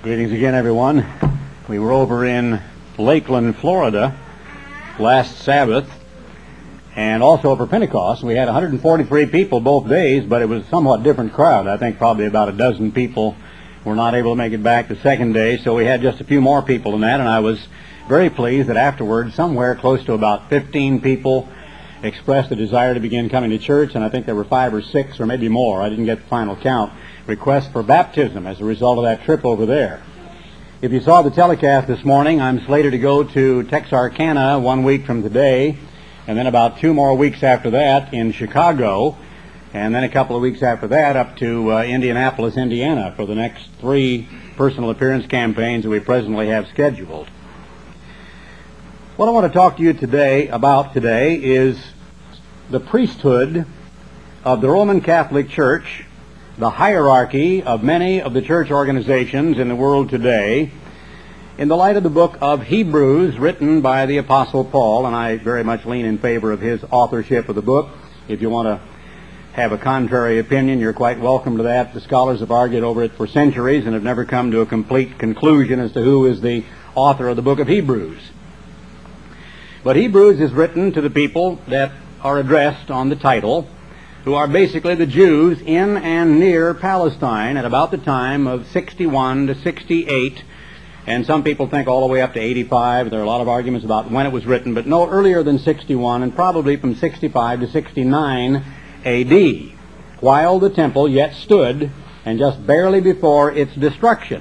Greetings again, everyone. We were over in Lakeland, Florida last Sabbath, and also for Pentecost. We had 143 people both days, but it was a somewhat different crowd. I think probably about a dozen people were not able to make it back the second day, so we had just a few more people than that, and I was very pleased that afterwards somewhere close to about 15 people expressed a desire to begin coming to church, and I think there were 5 or 6 or maybe more, I didn't get the final count, requests for baptism as a result of that trip over there. If you saw the telecast this morning, I'm slated to go to Texarkana 1 week from today, and then about 2 more weeks after that in Chicago, and then a couple of weeks after that up to Indianapolis, Indiana for the next 3 personal appearance campaigns that we presently have scheduled. What I want to talk to you about today is the priesthood of the Roman Catholic Church, the hierarchy of many of the church organizations in the world today, in the light of the book of Hebrews written by the Apostle Paul, and I very much lean in favor of his authorship of the book. If you want to have a contrary opinion, you're quite welcome to that. The scholars have argued over it for centuries and have never come to a complete conclusion as to who is the author of the book of Hebrews. But Hebrews is written to the people that are addressed on the title, who are basically the Jews in and near Palestine at about the time of 61 to 68, and some people think all the way up to 85. There are a lot of arguments about when it was written, but no earlier than 61, and probably from 65 to 69 A.D., while the temple yet stood, and just barely before its destruction.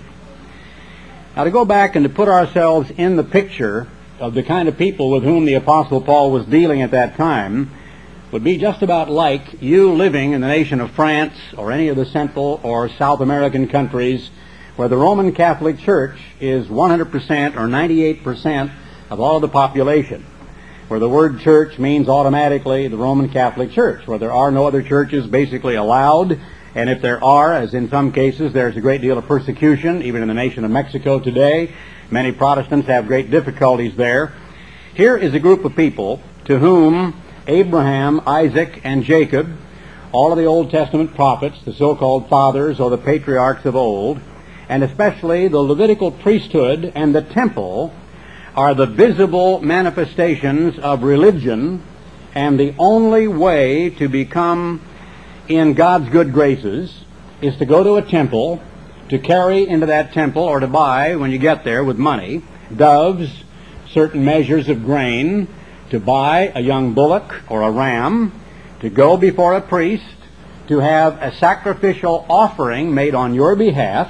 Now, to go back and to put ourselves in the picture of the kind of people with whom the Apostle Paul was dealing at that time would be just about like you living in the nation of France or any of the Central or South American countries where the Roman Catholic Church is 100% or 98% of all of the population, where the word church means automatically the Roman Catholic Church, where there are no other churches basically allowed, and if there are, as in some cases, there's a great deal of persecution, even in the nation of Mexico today. Many Protestants have great difficulties there. Here is a group of people to whom Abraham, Isaac, and Jacob, all of the Old Testament prophets, the so-called fathers or the patriarchs of old, and especially the Levitical priesthood and the temple, are the visible manifestations of religion, and the only way to become in God's good graces is to go to a temple, to carry into that temple or to buy, when you get there with money, doves, certain measures of grain, to buy a young bullock or a ram, to go before a priest, to have a sacrificial offering made on your behalf,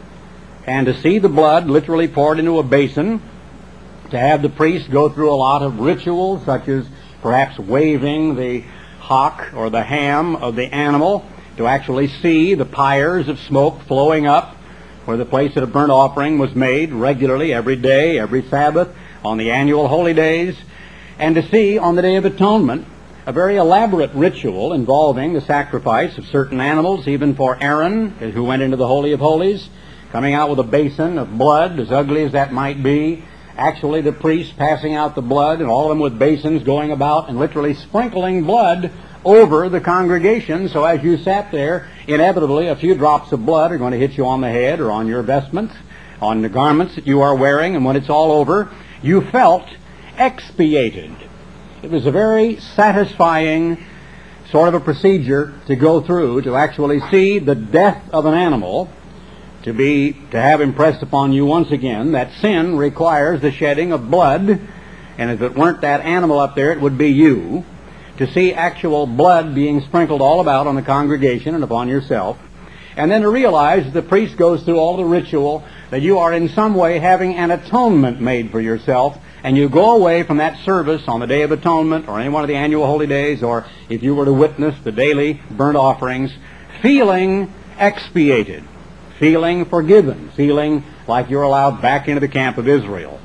and to see the blood literally poured into a basin, to have the priest go through a lot of rituals, such as perhaps waving the hock or the ham of the animal, to actually see the pyres of smoke flowing up where the place that a burnt offering was made regularly every day, every Sabbath, on the annual holy days, and to see on the Day of Atonement a very elaborate ritual involving the sacrifice of certain animals, even for Aaron, who went into the Holy of Holies, coming out with a basin of blood, as ugly as that might be, actually the priest passing out the blood, and all of them with basins going about and literally sprinkling blood over the congregation, so as you sat there, inevitably a few drops of blood are going to hit you on the head or on your vestments, on the garments that you are wearing, and when it's all over, you felt expiated. It was a very satisfying sort of a procedure to go through, to actually see the death of an animal, to have impressed upon you once again that sin requires the shedding of blood, and if it weren't that animal up there, it would be you, to see actual blood being sprinkled all about on the congregation and upon yourself, and then to realize the priest goes through all the ritual that you are in some way having an atonement made for yourself, and you go away from that service on the Day of Atonement or any one of the annual holy days, or if you were to witness the daily burnt offerings, feeling expiated, feeling forgiven, feeling like you're allowed back into the camp of Israel.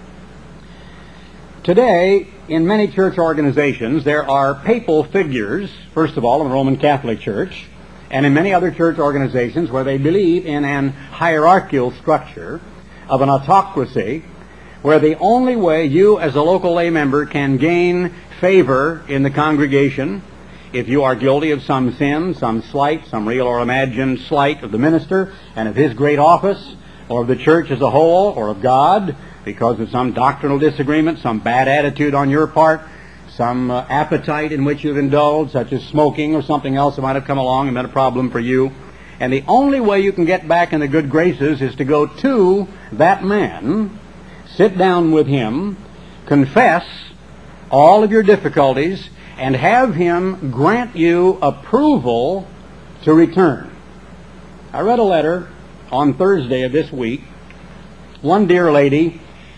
Today, in many church organizations, there are papal figures, first of all in the Roman Catholic Church, and in many other church organizations where they believe in an hierarchical structure of an autocracy, where the only way you as a local lay member can gain favor in the congregation, if you are guilty of some sin, some slight, some real or imagined slight of the minister and of his great office, or of the church as a whole, or of God, because of some doctrinal disagreement, some bad attitude on your part, some appetite in which you've indulged, such as smoking or something else that might have come along and been a problem for you. And the only way you can get back in the good graces is to go to that man, sit down with him, confess all of your difficulties, and have him grant you approval to return. I read a letter on Thursday of this week. One dear lady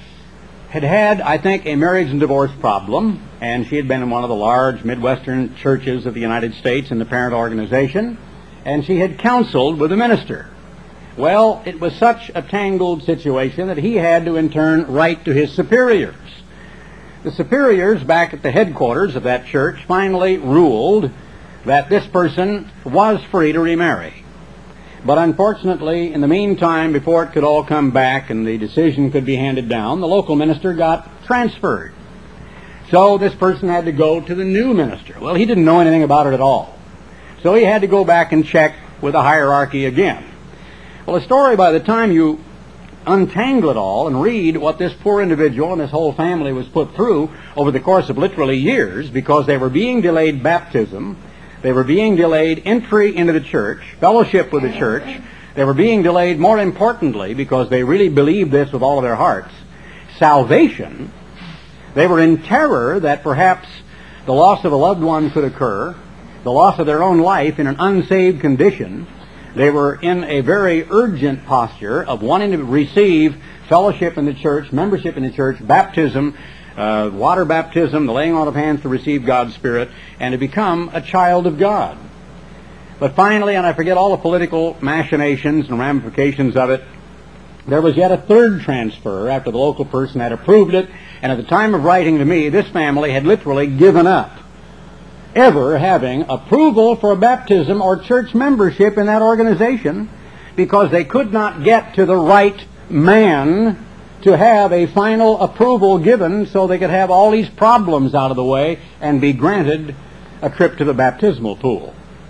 had, I think, a marriage and divorce problem, and she had been in one of the large Midwestern churches of the United States in the parent organization, and she had counseled with a minister. Well, it was such a tangled situation that he had to in turn write to his superiors. The superiors back at the headquarters of that church finally ruled that this person was free to remarry. But unfortunately, in the meantime, before it could all come back and the decision could be handed down, the local minister got transferred. So this person had to go to the new minister. Well, he didn't know anything about it at all. So he had to go back and check with the hierarchy again. Well, the story, by the time you untangle it all and read what this poor individual and this whole family was put through over the course of literally years, because they were being delayed baptism, they were being delayed entry into the church, fellowship with the church, they were being delayed, more importantly, because they really believed this with all of their hearts, salvation. They were in terror that perhaps the loss of a loved one could occur, the loss of their own life in an unsaved condition. They were in a very urgent posture of wanting to receive fellowship in the church, membership in the church, baptism, water baptism, the laying on of hands to receive God's Spirit, and to become a child of God. But finally, and I forget all the political machinations and ramifications of it, there was yet a third transfer after the local person had approved it, and at the time of writing to me, this family had literally given up ever having approval for baptism or church membership in that organization, because they could not get to the right man to have a final approval given so they could have all these problems out of the way and be granted a trip to the baptismal pool.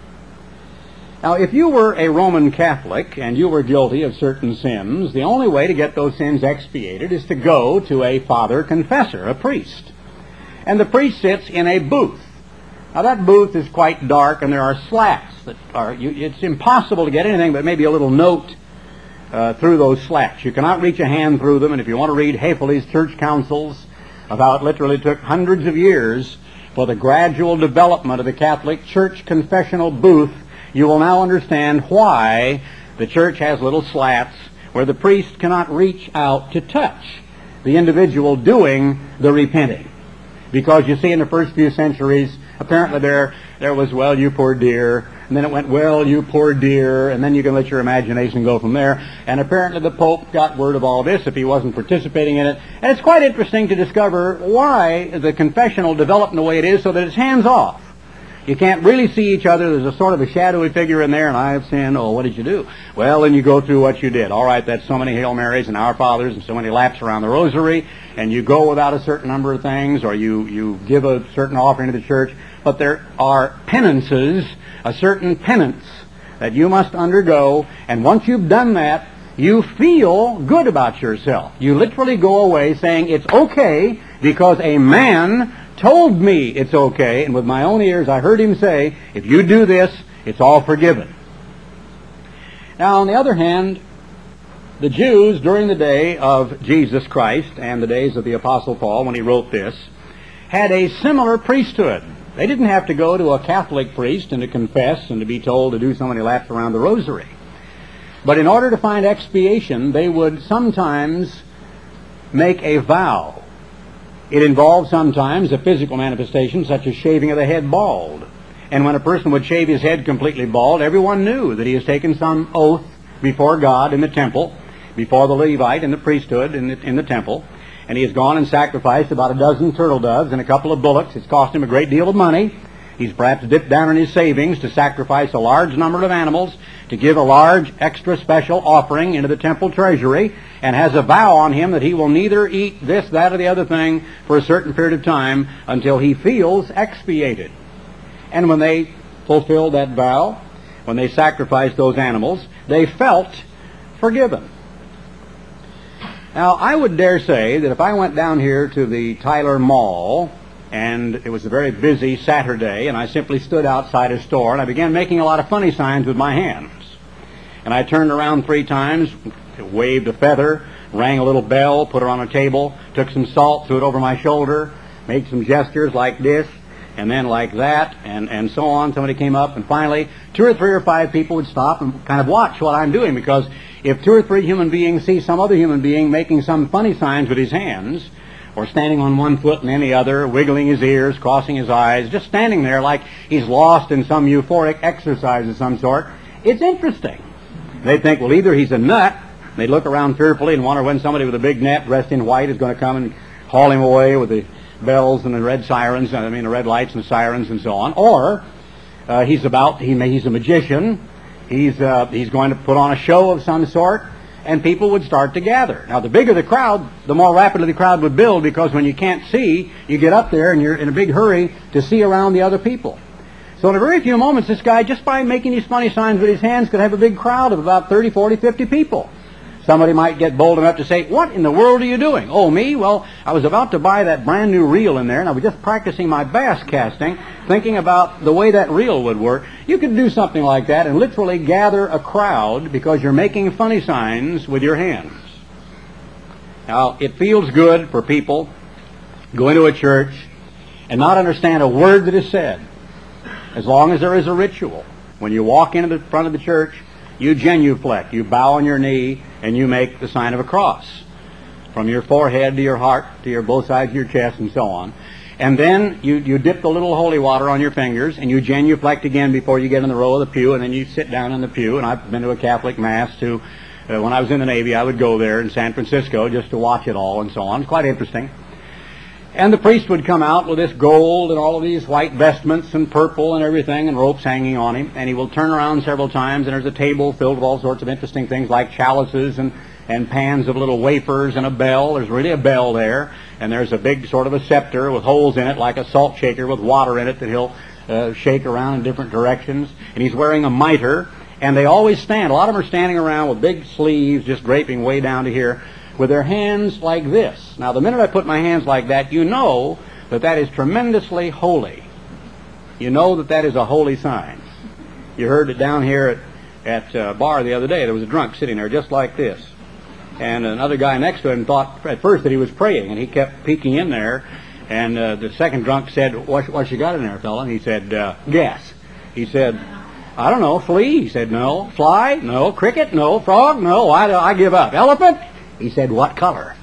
Now, if you were a Roman Catholic and you were guilty of certain sins, the only way to get those sins expiated is to go to a father confessor, a priest. And the priest sits in a booth. Now, that booth is quite dark, and there are slats that are, it's impossible to get anything but maybe a little note through those slats. You cannot reach a hand through them, and if you want to read Haefele's church councils about it literally took hundreds of years for the gradual development of the Catholic church confessional booth, you will now understand why the church has little slats where the priest cannot reach out to touch the individual doing the repenting. Because you see, in the first few centuries, apparently there was, well, you poor dear, and then it went, well, you poor dear, and then you can let your imagination go from there. And apparently the Pope got word of all this if he wasn't participating in it. And it's quite interesting to discover why the confessional developed in the way it is, so that it's hands-off. You can't really see each other. There's a sort of a shadowy figure in there, and I have sinned. Oh, what did you do? Well, then you go through what you did. All right, that's so many Hail Marys and Our Fathers and so many laps around the rosary, and you go without a certain number of things, or you give a certain offering to the church. But there are penances, a certain penance that you must undergo, and once you've done that, you feel good about yourself. You literally go away saying, it's okay because a man told me it's okay, and with my own ears I heard him say, if you do this, it's all forgiven. Now, on the other hand, the Jews during the day of Jesus Christ and the days of the Apostle Paul, when he wrote this, had a similar priesthood. They didn't have to go to a Catholic priest and to confess and to be told to do so many laps around the rosary. But in order to find expiation, they would sometimes make a vow. It involved sometimes a physical manifestation, such as shaving of the head bald. And when a person would shave his head completely bald, everyone knew that he has taken some oath before God in the temple, before the Levite in the priesthood in the temple, and he has gone and sacrificed about a dozen turtle doves and a couple of bullocks. It's cost him a great deal of money. He's perhaps dipped down in his savings to sacrifice a large number of animals, to give a large extra special offering into the temple treasury, and has a vow on him that he will neither eat this, that, or the other thing for a certain period of time until he feels expiated. And when they fulfilled that vow, when they sacrificed those animals, they felt forgiven. Now, I would dare say that if I went down here to the Tyler Mall, and it was a very busy Saturday, and I simply stood outside a store, and I began making a lot of funny signs with my hands. And I turned around 3 times, waved a feather, rang a little bell, put her on a table, took some salt, threw it over my shoulder, made some gestures like this, and then like that, and so on. Somebody came up, and finally 2 or 3 or 5 people would stop and kind of watch what I'm doing, because if 2 or 3 human beings see some other human being making some funny signs with his hands, or standing on one foot and any other, wiggling his ears, crossing his eyes, just standing there like he's lost in some euphoric exercise of some sort, it's interesting. They'd think, well, either he's a nut. They'd look around fearfully and wonder when somebody with a big net dressed in white is going to come and haul him away with the bells and the red sirens, the red lights and sirens and so on. Or he's a magician. He's going to put on a show of some sort, and people would start to gather. Now, the bigger the crowd, the more rapidly the crowd would build, because when you can't see, you get up there and you're in a big hurry to see around the other people. So in a very few moments, this guy, just by making these funny signs with his hands, could have a big crowd of about 30, 40, 50 people. Somebody might get bold enough to say, "What in the world are you doing?" "Oh, me? Well, I was about to buy that brand new reel in there, and I was just practicing my bass casting, thinking about the way that reel would work." You could do something like that and literally gather a crowd because you're making funny signs with your hands. Now, it feels good for people to go into a church and not understand a word that is said, as long as there is a ritual. When you walk into the front of the church, you genuflect, you bow on your knee, and you make the sign of a cross from your forehead to your heart to your both sides of your chest and so on. And then you dip the little holy water on your fingers, and you genuflect again before you get in the row of the pew, and then you sit down in the pew. And I've been to a Catholic Mass too. When I was in the Navy, I would go there in San Francisco just to watch it all and so on. It's quite interesting. And the priest would come out with this gold and all of these white vestments and purple and everything and ropes hanging on him. And he will turn around several times, and there's a table filled with all sorts of interesting things like chalices and pans of little wafers and a bell. There's really a bell there. And there's a big sort of a scepter with holes in it like a salt shaker with water in it that he'll shake around in different directions. And he's wearing a mitre. And they always stand. A lot of them are standing around with big sleeves just draping way down to here, with their hands like this. Now, the minute I put my hands like that, you know that that is tremendously holy. You know that that is a holy sign. You heard it down here at a bar the other day. There was a drunk sitting there just like this. And another guy next to him thought at first that he was praying, and he kept peeking in there. And the second drunk said, what you got in there, fella? And he said, guess. He said, I don't know, flea? He said, no. Fly? No. Cricket? No. Frog? No. I give up. Elephant? He said, what color?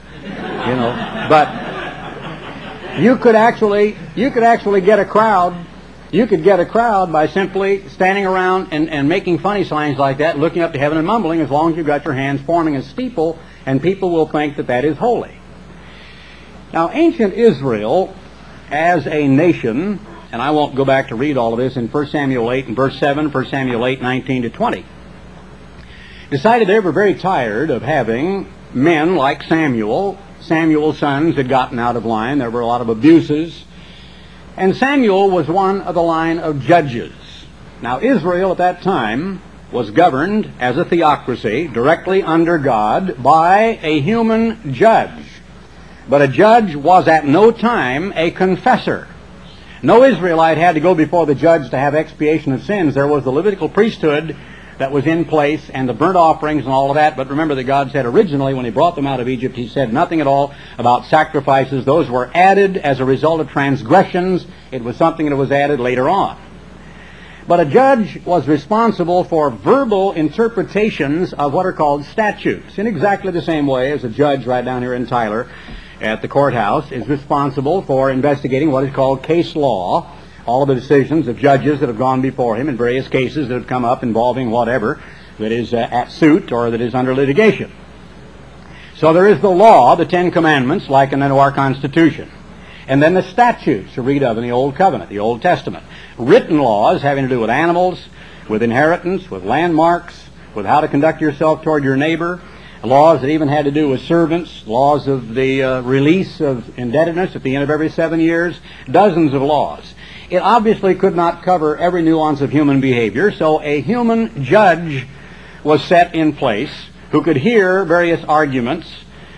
But you could actually get a crowd. You could get a crowd by simply standing around and making funny signs like that, looking up to heaven and mumbling, as long as you've got your hands forming a steeple, and people will think that that is holy. Now, ancient Israel, as a nation, and I won't go back to read all of this in 1 Samuel 8 and verse 7, 1 Samuel 8, 19 to 20, decided they were very tired of having men like Samuel. Samuel's sons had gotten out of line. There were a lot of abuses. And Samuel was one of the line of judges. Now, Israel at that time was governed as a theocracy, directly under God, by a human judge. But a judge was at no time a confessor. No Israelite had to go before the judge to have expiation of sins. There was the Levitical priesthood that was in place, and the burnt offerings and all of that. But remember that God said originally when he brought them out of Egypt, he said nothing at all about sacrifices. Those were added as a result of transgressions. It was something that was added later on. But a judge was responsible for verbal interpretations of what are called statutes, in exactly the same way as a judge right down here in Tyler at the courthouse is responsible for investigating what is called case law, all of the decisions of judges that have gone before him in various cases that have come up involving whatever that is at suit or that is under litigation. So there is the law, the Ten Commandments, likened unto our Constitution. And then the statutes to read of in the Old Covenant, the Old Testament. Written laws having to do with animals, with inheritance, with landmarks, with how to conduct yourself toward your neighbor. Laws that even had to do with servants, laws of the release of indebtedness at the end of every 7 years, dozens of laws. It obviously could not cover every nuance of human behavior, so a human judge was set in place who could hear various arguments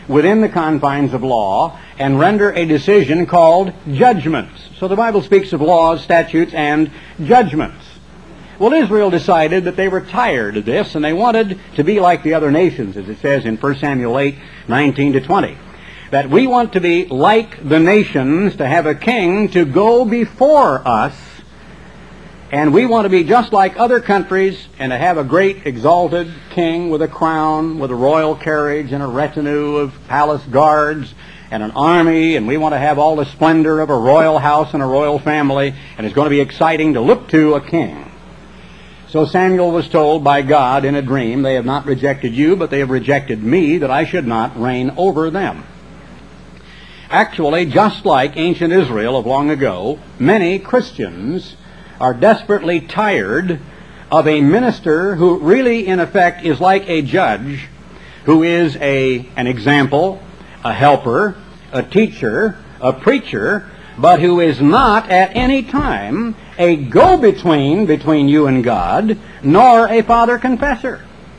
within the confines of law and render a decision called judgments. So the Bible speaks of laws, statutes, and judgments. Well, Israel decided that they were tired of this, and they wanted to be like the other nations, as it says in 1 Samuel 8:19-20. That we want to be like the nations, to have a king to go before us, and we want to be just like other countries and to have a great exalted king with a crown, with a royal carriage and a retinue of palace guards and an army, and we want to have all the splendor of a royal house and a royal family, and it's going to be exciting to look to a king. So Samuel was told by God in a dream, they have not rejected you, but they have rejected me, that I should not reign over them. Actually, just like ancient Israel of long ago, many Christians are desperately tired of a minister who really, in effect, is like a judge, who is an example, a helper, a teacher, a preacher, but who is not at any time a go-between between you and God, nor a father confessor.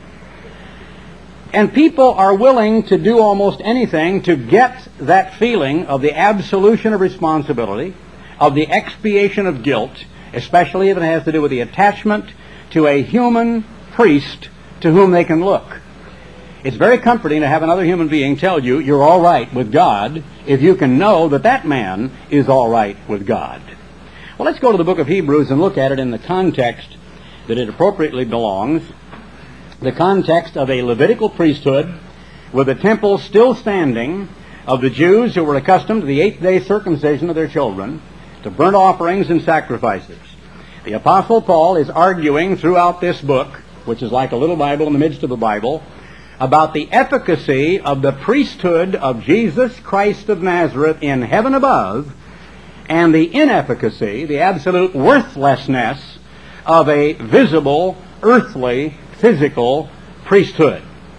And people are willing to do almost anything to get that feeling of the absolution of responsibility, of the expiation of guilt, especially if it has to do with the attachment to a human priest to whom they can look. It's very comforting to have another human being tell you you're all right with God if you can know that that man is all right with God. Well, let's go to the book of Hebrews and look at it in the context that it appropriately belongs, the context of a Levitical priesthood with the temple still standing of the Jews who were accustomed to the 8-day circumcision of their children, to burnt offerings and sacrifices. The Apostle Paul is arguing throughout this book, which is like a little Bible in the midst of a Bible, about the efficacy of the priesthood of Jesus Christ of Nazareth in heaven above, and the inefficacy, the absolute worthlessness of a visible, earthly, physical priesthood.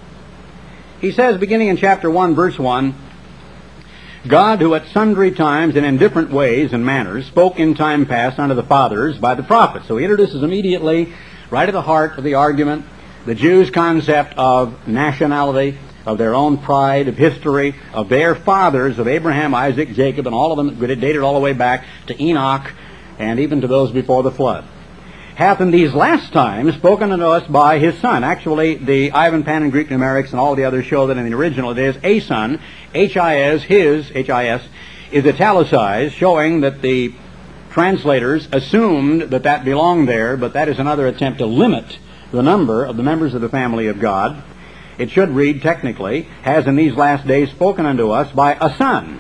He says, beginning in chapter 1, verse 1, God, who at sundry times and in different ways and manners spoke in time past unto the fathers by the prophets. So he introduces immediately, right at the heart of the argument, the Jews' concept of nationality, of their own pride, of history, of their fathers, of Abraham, Isaac, Jacob, and all of them dated all the way back to Enoch and even to those before the flood. Hath in these last times spoken unto us by his Son. Actually, the Ivan Panin Greek numerics and all the others show that in the original it is a Son, H-I-S, his, H-I-S, is italicized, showing that the translators assumed that that belonged there, but that is another attempt to limit the number of the members of the family of God. It should read technically, has in these last days spoken unto us by a Son,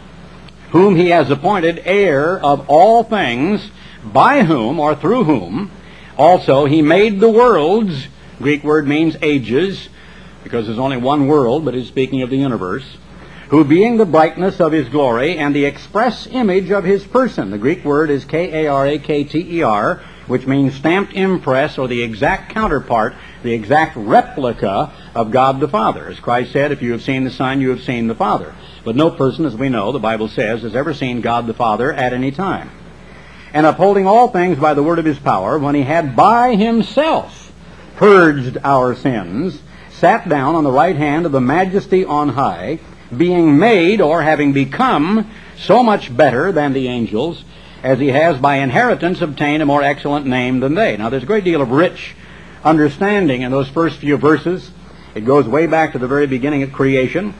whom he has appointed heir of all things, by whom, or through whom, also he made the worlds. Greek word means ages, because there's only one world, but it's speaking of the universe. Who being the brightness of his glory and the express image of his person. The Greek word is K-A-R-A-K-T-E-R, which means stamped impress, or the exact counterpart, the exact replica of God the Father. As Christ said, if you have seen the Son, you have seen the Father. But no person, as we know, the Bible says, has ever seen God the Father at any time. And upholding all things by the word of his power, when he had by himself purged our sins, sat down on the right hand of the majesty on high, being made, or having become, so much better than the angels, as he has by inheritance obtained a more excellent name than they. Now, there's a great deal of rich understanding in those first few verses. It goes way back to the very beginning of creation.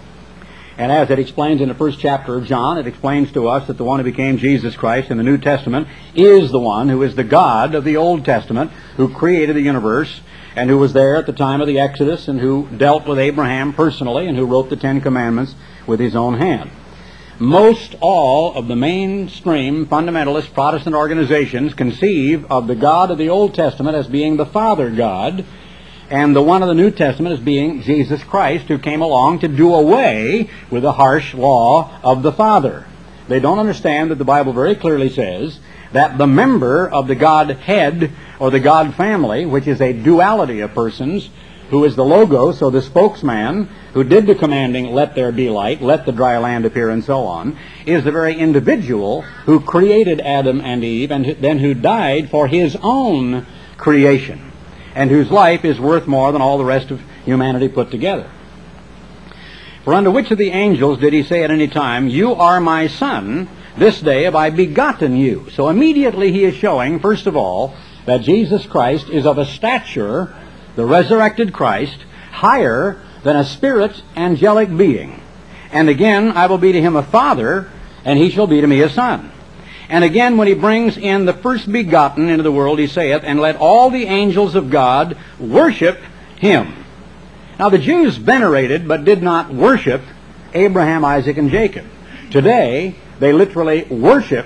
And as it explains in the first chapter of John, it explains to us that the one who became Jesus Christ in the New Testament is the one who is the God of the Old Testament, who created the universe, and who was there at the time of the Exodus, and who dealt with Abraham personally, and who wrote the Ten Commandments with his own hand. Most all of the mainstream fundamentalist Protestant organizations conceive of the God of the Old Testament as being the Father God, and the one of the New Testament as being Jesus Christ, who came along to do away with the harsh law of the Father. They don't understand that the Bible very clearly says that the member of the Godhead, or the God family, which is a duality of persons, who is the Logos, or the spokesman, who did the commanding, let there be light, let the dry land appear, and so on, is the very individual who created Adam and Eve, and then who died for his own creation, and whose life is worth more than all the rest of humanity put together. For unto which of the angels did he say at any time, You are my son, this day have I begotten you? So immediately he is showing, first of all, that Jesus Christ is of a stature, the resurrected Christ, higher than a spirit angelic being. And again, I will be to him a father, and he shall be to me a son. And again, when he brings in the first begotten into the world, he saith, And let all the angels of God worship him. Now the Jews venerated but did not worship Abraham, Isaac, and Jacob. Today, they literally worship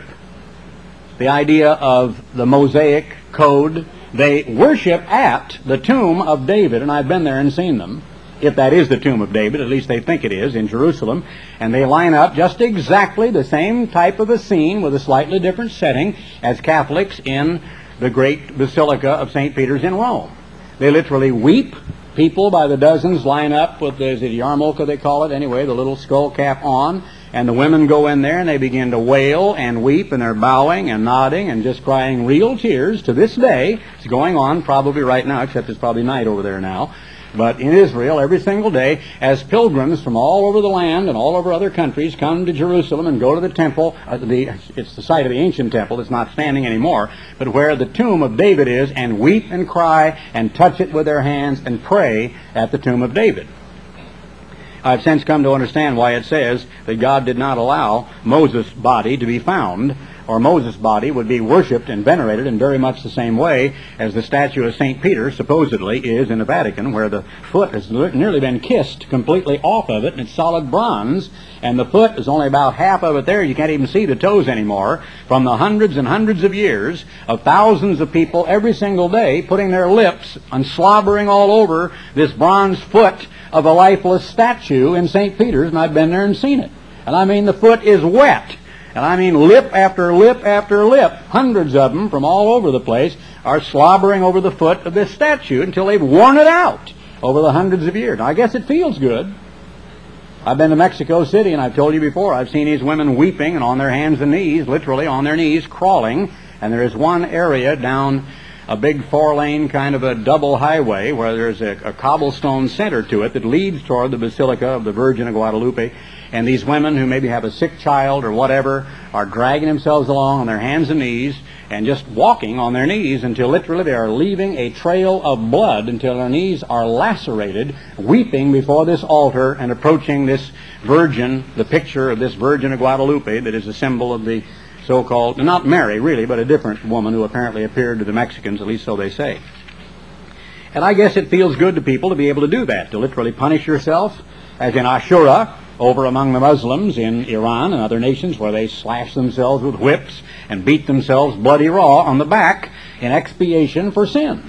the idea of the Mosaic code. They worship at the tomb of David, and I've been there and seen them. If that is the tomb of David, at least they think it is, in Jerusalem. And they line up just exactly the same type of a scene with a slightly different setting as Catholics in the great Basilica of St. Peter's in Rome. They literally weep. People by the dozens line up with the yarmulke, they call it, anyway, the little skull cap on. And the women go in there and they begin to wail and weep, and they're bowing and nodding and just crying real tears to this day. It's going on probably right now, except it's probably night over there now. But in Israel, every single day, as pilgrims from all over the land and all over other countries come to Jerusalem and go to the temple, it's the site of the ancient temple that's not standing anymore, but where the tomb of David is, and weep and cry and touch it with their hands and pray at the tomb of David. I've since come to understand why it says that God did not allow Moses' body to be found, or Moses' body would be worshipped and venerated in very much the same way as the statue of St. Peter supposedly is in the Vatican, where the foot has nearly been kissed completely off of it, and it's solid bronze, and the foot is only about half of it there. You can't even see the toes anymore, from the hundreds and hundreds of years of thousands of people every single day putting their lips and slobbering all over this bronze foot of a lifeless statue in St. Peter's, and I've been there and seen it. And I mean, the foot is wet. And I mean, lip after lip after lip, hundreds of them from all over the place, are slobbering over the foot of this statue until they've worn it out over the hundreds of years. Now, I guess it feels good. I've been to Mexico City, and I've told you before, I've seen these women weeping and on their hands and knees, literally on their knees, crawling. And there is one area down a big four-lane kind of a double highway where there's a cobblestone center to it that leads toward the Basilica of the Virgin of Guadalupe. And these women who maybe have a sick child or whatever are dragging themselves along on their hands and knees and just walking on their knees until literally they are leaving a trail of blood until their knees are lacerated, weeping before this altar and approaching this Virgin, the picture of this Virgin of Guadalupe that is a symbol of the so-called, not Mary really, but a different woman who apparently appeared to the Mexicans, at least so they say. And I guess it feels good to people to be able to do that, to literally punish yourself, as in Ashura, over among the Muslims in Iran and other nations where they slash themselves with whips and beat themselves bloody raw on the back in expiation for sin.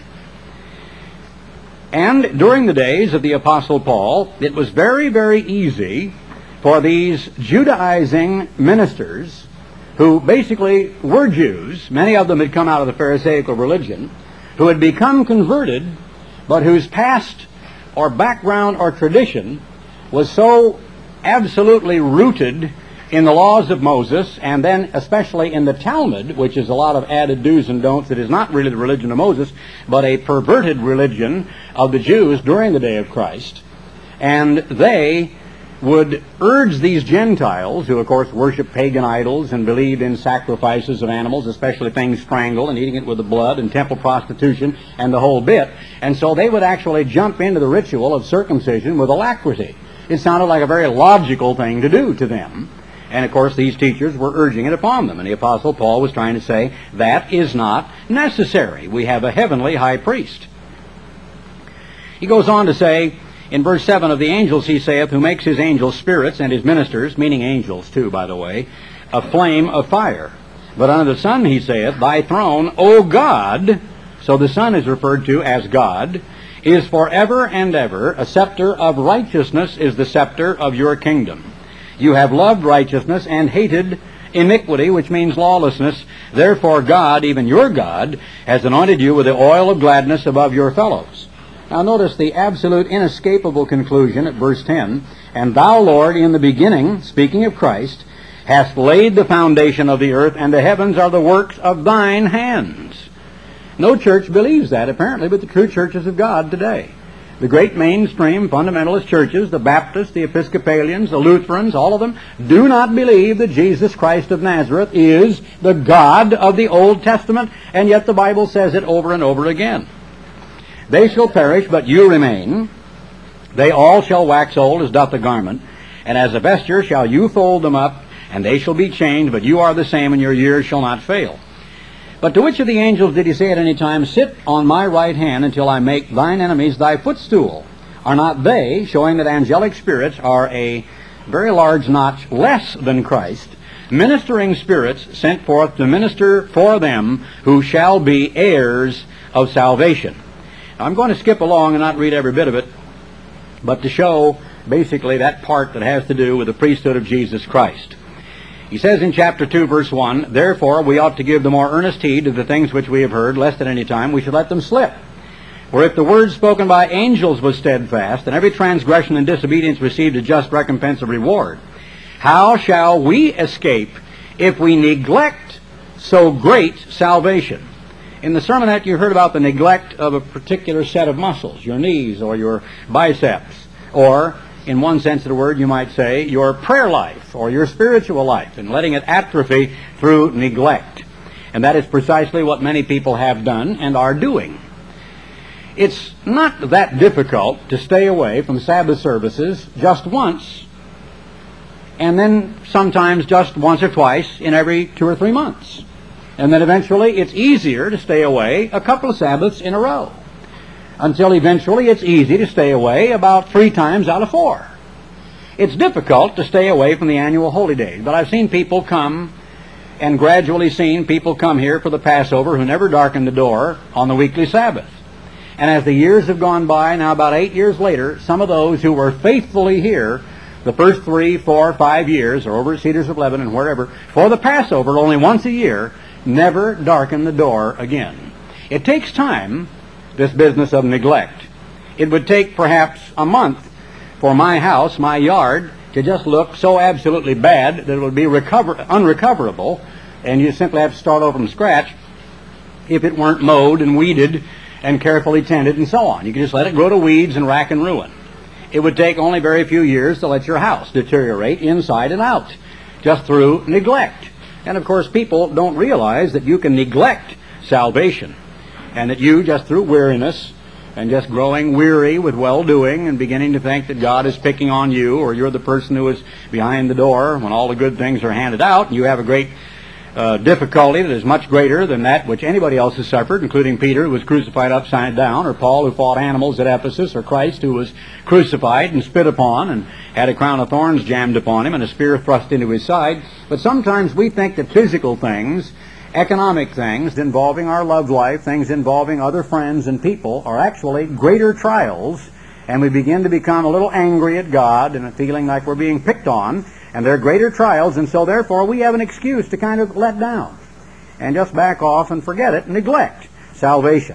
And during the days of the Apostle Paul, it was very, very easy for these Judaizing ministers who basically were Jews, many of them had come out of the Pharisaical religion, who had become converted, but whose past or background or tradition was so absolutely rooted in the laws of Moses, and then especially in the Talmud, which is a lot of added do's and don'ts. It is not really the religion of Moses, but a perverted religion of the Jews during the day of Christ. And they would urge these Gentiles, who of course worship pagan idols and believed in sacrifices of animals, especially things strangled and eating it with the blood and temple prostitution and the whole bit. And so they would actually jump into the ritual of circumcision with alacrity. It sounded like a very logical thing to do to them. And of course these teachers were urging it upon them. And the Apostle Paul was trying to say, that is not necessary. We have a heavenly high priest. He goes on to say, in verse 7, of the angels he saith, who makes his angels spirits and his ministers, meaning angels too, by the way, a flame of fire. But unto the Son he saith, thy throne, O God, so the Son is referred to as God, is forever and ever. A scepter of righteousness is the scepter of your kingdom. You have loved righteousness and hated iniquity, which means lawlessness. Therefore God, even your God, has anointed you with the oil of gladness above your fellows. Now notice the absolute inescapable conclusion at verse 10. And thou, Lord, in the beginning, speaking of Christ, hast laid the foundation of the earth, and the heavens are the works of thine hands. No church believes that, apparently, but the true churches of God today. The great mainstream fundamentalist churches, the Baptists, the Episcopalians, the Lutherans, all of them, do not believe that Jesus Christ of Nazareth is the God of the Old Testament, and yet the Bible says it over and over again. They shall perish, but you remain. They all shall wax old as doth a garment, and as a vesture shall you fold them up, and they shall be changed, but you are the same, and your years shall not fail. But to which of the angels did he say at any time, sit on my right hand until I make thine enemies thy footstool? Are not they, showing that angelic spirits are a very large notch less than Christ, ministering spirits sent forth to minister for them who shall be heirs of salvation? Now, I'm going to skip along and not read every bit of it, but to show basically that part that has to do with the priesthood of Jesus Christ. He says in chapter 2, verse 1, therefore we ought to give the more earnest heed to the things which we have heard, lest at any time we should let them slip. For if the word spoken by angels was steadfast, and every transgression and disobedience received a just recompense of reward, how shall we escape if we neglect so great salvation? In the sermonette you heard about the neglect of a particular set of muscles, your knees or your biceps, or in one sense of the word, you might say, your prayer life or your spiritual life, and letting it atrophy through neglect. And that is precisely what many people have done and are doing. It's not that difficult to stay away from Sabbath services just once, and then sometimes just once or twice in every 2 or 3 months. And then eventually it's easier to stay away a couple of Sabbaths in a row, until eventually it's easy to stay away about 3 times out of 4. It's difficult to stay away from the annual holy days, but I've seen people come, and gradually seen people come here for the Passover who never darkened the door on the weekly Sabbath. And as the years have gone by, now about 8 years later, some of those who were faithfully here the first 3, 4, 5 years, or over at Cedars of Lebanon and wherever, for the Passover only once a year, never darken the door again. It takes time, this business of neglect. It would take perhaps a month for my house, my yard, to just look so absolutely bad that it would be unrecoverable, and you simply have to start over from scratch if it weren't mowed and weeded and carefully tended and so on. You could just let it grow to weeds and rack and ruin. It would take only very few years to let your house deteriorate inside and out, just through neglect. And of course people don't realize that you can neglect salvation, and that you, just through weariness and just growing weary with well-doing and beginning to think that God is picking on you, or you're the person who is behind the door when all the good things are handed out, and you have a great difficulty that is much greater than that which anybody else has suffered, including Peter, who was crucified upside down, or Paul, who fought animals at Ephesus, or Christ, who was crucified and spit upon and had a crown of thorns jammed upon him and a spear thrust into his side. But sometimes we think that physical things, economic things involving our love life, things involving other friends and people, are actually greater trials, and we begin to become a little angry at God and feeling like we're being picked on, and they're greater trials, and so therefore we have an excuse to kind of let down and just back off and forget it and neglect salvation.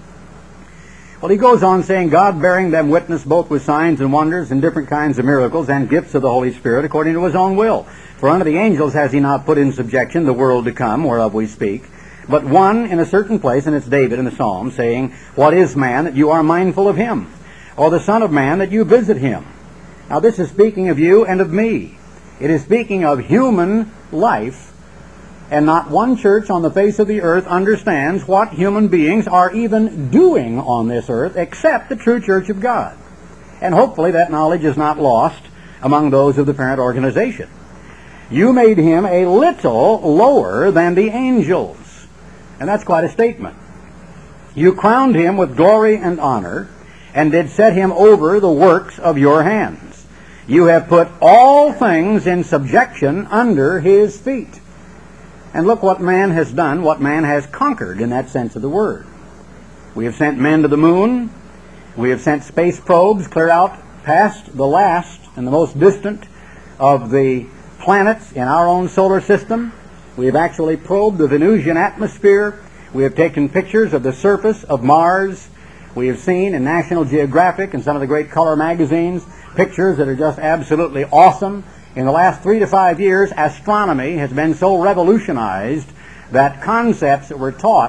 Well, he goes on saying, God bearing them witness both with signs and wonders and different kinds of miracles and gifts of the Holy Spirit according to his own will. For unto the angels has he not put in subjection the world to come, whereof we speak, but one in a certain place, and it's David in the Psalm, saying, what is man that you are mindful of him? Or the Son of Man that you visit him? Now this is speaking of you and of me. It is speaking of human life, and not one church on the face of the earth understands what human beings are even doing on this earth except the true church of God. And hopefully that knowledge is not lost among those of the parent organization. You made him a little lower than the angels. And that's quite a statement. You crowned him with glory and honor, and did set him over the works of your hands. You have put all things in subjection under his feet. And look what man has done, what man has conquered in that sense of the word. We have sent men to the moon. We have sent space probes clear out past the last and the most distant of the planets in our own solar system. We have actually probed the Venusian atmosphere. We have taken pictures of the surface of Mars. We have seen in National Geographic and some of the great color magazines pictures that are just absolutely awesome. In the last 3 to 5 years, astronomy has been so revolutionized that concepts that were taught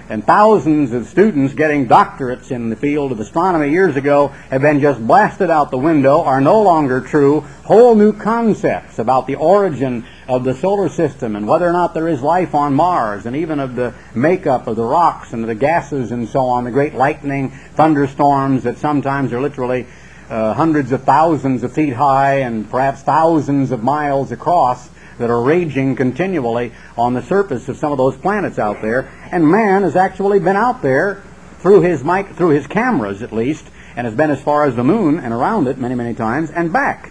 and thousands of students getting doctorates in the field of astronomy years ago have been just blasted out the window, are no longer true. Whole new concepts about the origin of the solar system and whether or not there is life on Mars, and even of the makeup of the rocks and the gases and so on, the great lightning thunderstorms that sometimes are literally hundreds of thousands of feet high and perhaps thousands of miles across, that are raging continually on the surface of some of those planets out there. And man has actually been out there through his cameras at least, and has been as far as the moon and around it many, many times and back.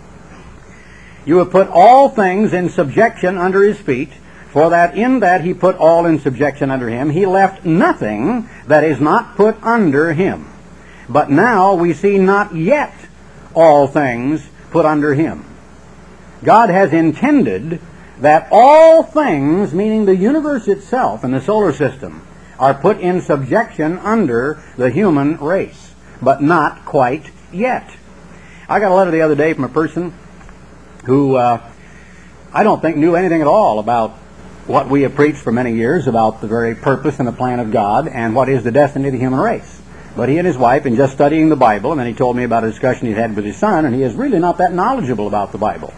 You have put all things in subjection under his feet, for that in that he put all in subjection under him, he left nothing that is not put under him. But now we see not yet all things put under him. God has intended that all things, meaning the universe itself and the solar system, are put in subjection under the human race, but not quite yet. I got a letter the other day from a person who I don't think knew anything at all about what we have preached for many years about the very purpose and the plan of God and what is the destiny of the human race. But he and his wife, in just studying the Bible, and then he told me about a discussion he'd had with his son, and he is really not that knowledgeable about the Bible,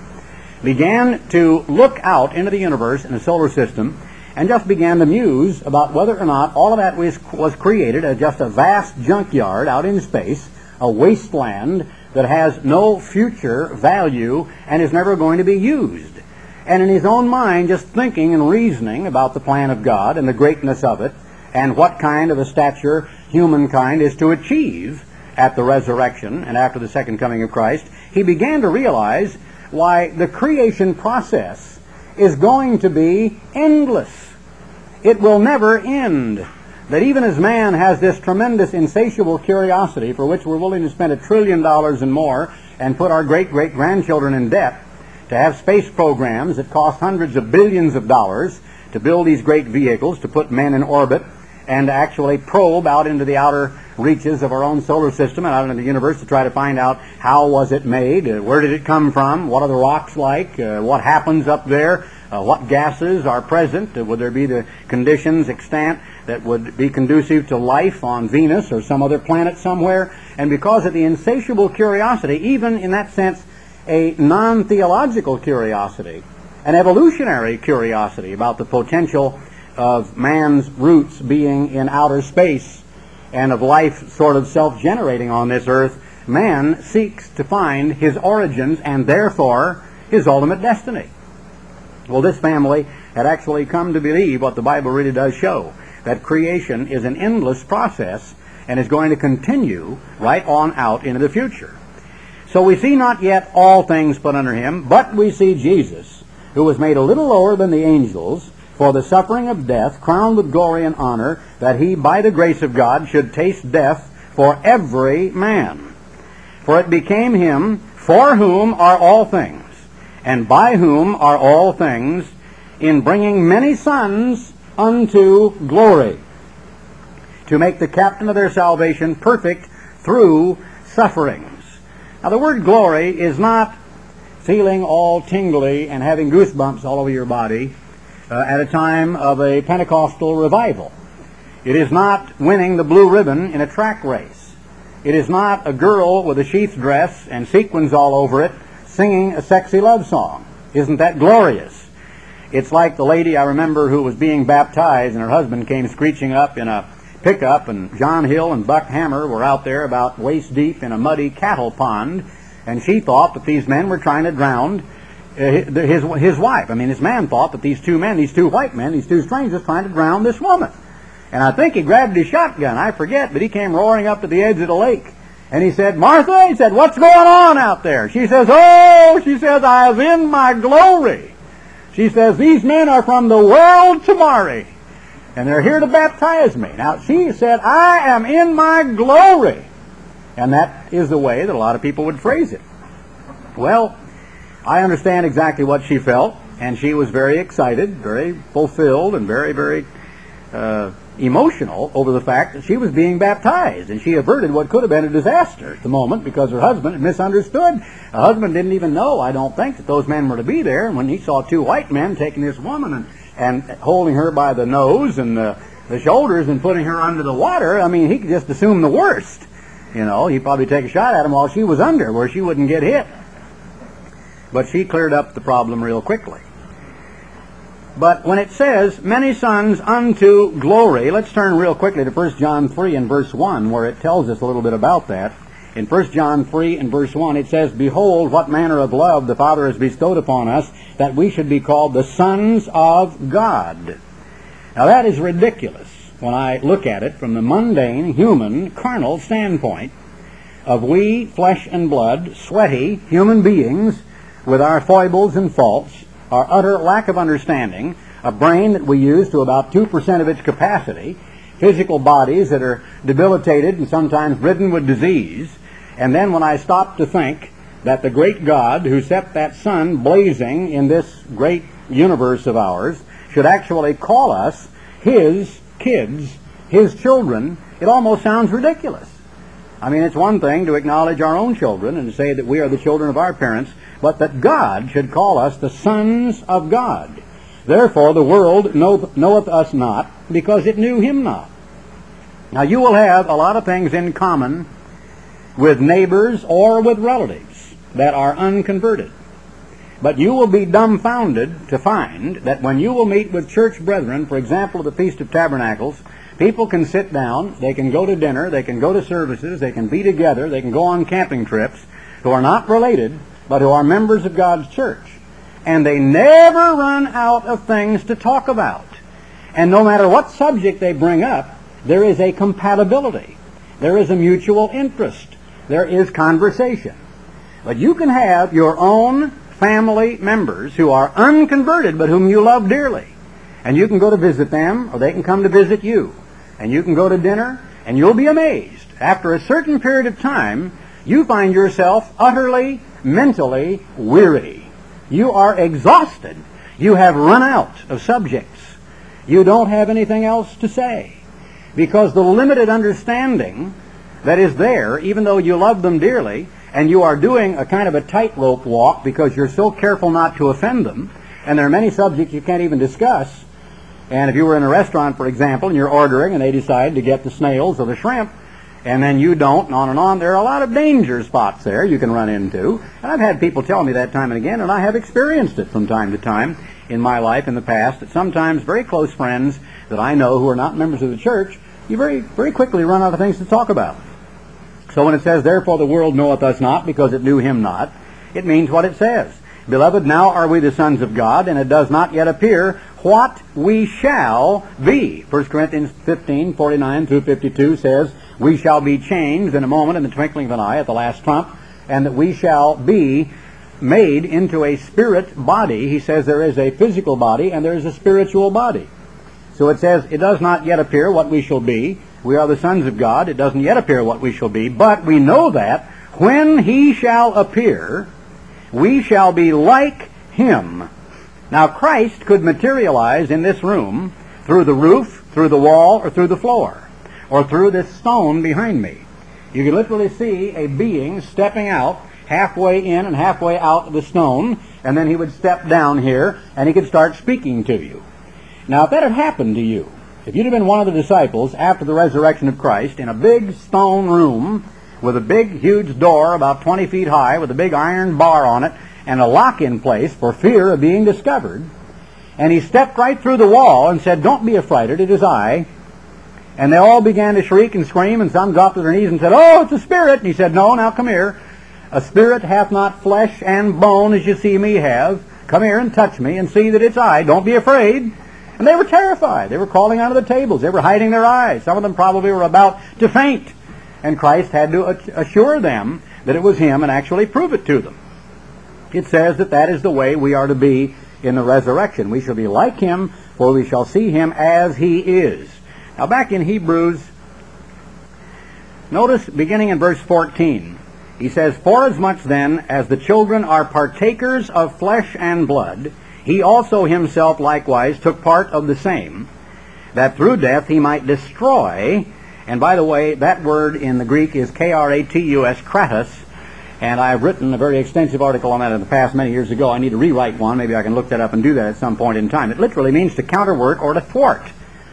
began to look out into the universe and the solar system and just began to muse about whether or not all of that was created as just a vast junkyard out in space, a wasteland that has no future value and is never going to be used. And in his own mind, just thinking and reasoning about the plan of God and the greatness of it and what kind of a stature humankind is to achieve at the resurrection and after the second coming of Christ, he began to realize why the creation process is going to be endless. It will never end. That even as man has this tremendous insatiable curiosity for which we're willing to spend $1 trillion and more and put our great-great-grandchildren in debt to have space programs that cost hundreds of billions of dollars to build these great vehicles, to put men in orbit, and to actually probe out into the outer reaches of our own solar system and out into the universe to try to find out how was it made, where did it come from, what are the rocks like, what happens up there, what gases are present, would there be the conditions extant that would be conducive to life on Venus or some other planet somewhere. And because of the insatiable curiosity, even in that sense a non-theological curiosity, an evolutionary curiosity about the potential of man's roots being in outer space and of life sort of self-generating on this earth, man seeks to find his origins and therefore his ultimate destiny. Well, this family had actually come to believe what the Bible really does show, that creation is an endless process and is going to continue right on out into the future. So we see not yet all things put under him, but we see Jesus, who was made a little lower than the angels, for the suffering of death, crowned with glory and honor, that he, by the grace of God, should taste death for every man. For it became him, for whom are all things, and by whom are all things, in bringing many sons unto glory, to make the captain of their salvation perfect through sufferings. Now the word glory is not feeling all tingly and having goosebumps all over your body at a time of a Pentecostal revival. It is not winning the blue ribbon in a track race. It is not a girl with a sheath dress and sequins all over it singing a sexy love song. Isn't that glorious? It's like the lady I remember who was being baptized and her husband came screeching up in a pickup, and John Hill and Buck Hammer were out there about waist deep in a muddy cattle pond, and she thought that these men were trying to drown his wife. I mean, this man thought that these two men, these two white men, these two strangers, trying to drown this woman. And I think he grabbed his shotgun, I forget, but he came roaring up to the edge of the lake. And he said, "Martha," he said, "what's going on out there?" She says, "Oh," she says, "I was in my glory." She says, "These men are from the world tomorrow, and they're here to baptize me." Now, she said, "I am in my glory." And that is the way that a lot of people would phrase it. Well, I understand exactly what she felt, and she was very excited, very fulfilled, and very, very emotional over the fact that she was being baptized, and she averted what could have been a disaster at the moment because her husband had misunderstood. Her husband didn't even know, I don't think, that those men were to be there, and when he saw two white men taking this woman and holding her by the nose and the shoulders and putting her under the water, I mean, he could just assume the worst. You know, he'd probably take a shot at him while she was under, where she wouldn't get hit. But she cleared up the problem real quickly. But when it says, many sons unto glory, let's turn real quickly to 1 John 3 and verse 1, where it tells us a little bit about that. In 1 John 3 and verse 1, it says, behold, what manner of love the Father has bestowed upon us, that we should be called the sons of God. Now that is ridiculous when I look at it from the mundane, human, carnal standpoint of we, flesh and blood, sweaty human beings with our foibles and faults, our utter lack of understanding, a brain that we use to about 2% of its capacity, physical bodies that are debilitated and sometimes ridden with disease. And then when I stop to think that the great God who set that sun blazing in this great universe of ours should actually call us his kids, his children, it almost sounds ridiculous. I mean, it's one thing to acknowledge our own children and to say that we are the children of our parents, but that God should call us the sons of God. Therefore the world knoweth us not, because it knew him not. Now you will have a lot of things in common with neighbors or with relatives that are unconverted. But you will be dumbfounded to find that when you will meet with church brethren, for example, at the Feast of Tabernacles, people can sit down, they can go to dinner, they can go to services, they can be together, they can go on camping trips, who are not related, but who are members of God's church. And they never run out of things to talk about. And no matter what subject they bring up, there is a compatibility. There is a mutual interest. There is conversation. But you can have your own family members who are unconverted but whom you love dearly. And you can go to visit them, or they can come to visit you. And you can go to dinner, and you'll be amazed. After a certain period of time, you find yourself utterly, mentally weary. You are exhausted. You have run out of subjects. You don't have anything else to say. Because the limited understanding that is there, even though you love them dearly, and you are doing a kind of a tightrope walk because you're so careful not to offend them, and there are many subjects you can't even discuss. And if you were in a restaurant, for example, and you're ordering, and they decide to get the snails or the shrimp, and then you don't, and on, there are a lot of danger spots there you can run into. And I've had people tell me that time and again, and I have experienced it from time to time in my life in the past, that sometimes very close friends that I know who are not members of the church, you very, very quickly run out of things to talk about. So when it says, therefore the world knoweth us not, because it knew him not, it means what it says. Beloved, now are we the sons of God, and it does not yet appear what we shall be. 1 Corinthians 15, 49 through 52 says, we shall be changed in a moment, in the twinkling of an eye, at the last trump, and that we shall be made into a spirit body. He says there is a physical body and there is a spiritual body. So it says, it does not yet appear what we shall be. We are the sons of God. It doesn't yet appear what we shall be, but we know that when he shall appear, we shall be like him. Now Christ could materialize in this room through the roof, through the wall, or through the floor, or through this stone behind me. You can literally see a being stepping out halfway in and halfway out of the stone, and then he would step down here and he could start speaking to you. Now if that had happened to you, if you'd have been one of the disciples after the resurrection of Christ in a big stone room with a big huge door about 20 feet high with a big iron bar on it and a lock in place for fear of being discovered, and he stepped right through the wall and said, don't be affrighted, it is I. And they all began to shriek and scream, and some dropped to their knees and said, oh, it's a spirit. And he said, no, now come here. A spirit hath not flesh and bone as you see me have. Come here and touch me and see that it's I. Don't be afraid. And they were terrified. They were crawling under the tables. They were hiding their eyes. Some of them probably were about to faint. And Christ had to assure them that it was him and actually prove it to them. It says that that is the way we are to be in the resurrection. We shall be like him, for we shall see him as he is. Now back in Hebrews, notice beginning in verse 14, he says, forasmuch then as the children are partakers of flesh and blood, he also himself likewise took part of the same, that through death he might destroy, and by the way, that word in the Greek is kratus, kratos, and I've written a very extensive article on that in the past many years ago. I need to rewrite one. Maybe I can look that up and do that at some point in time. It literally means to counterwork or to thwart.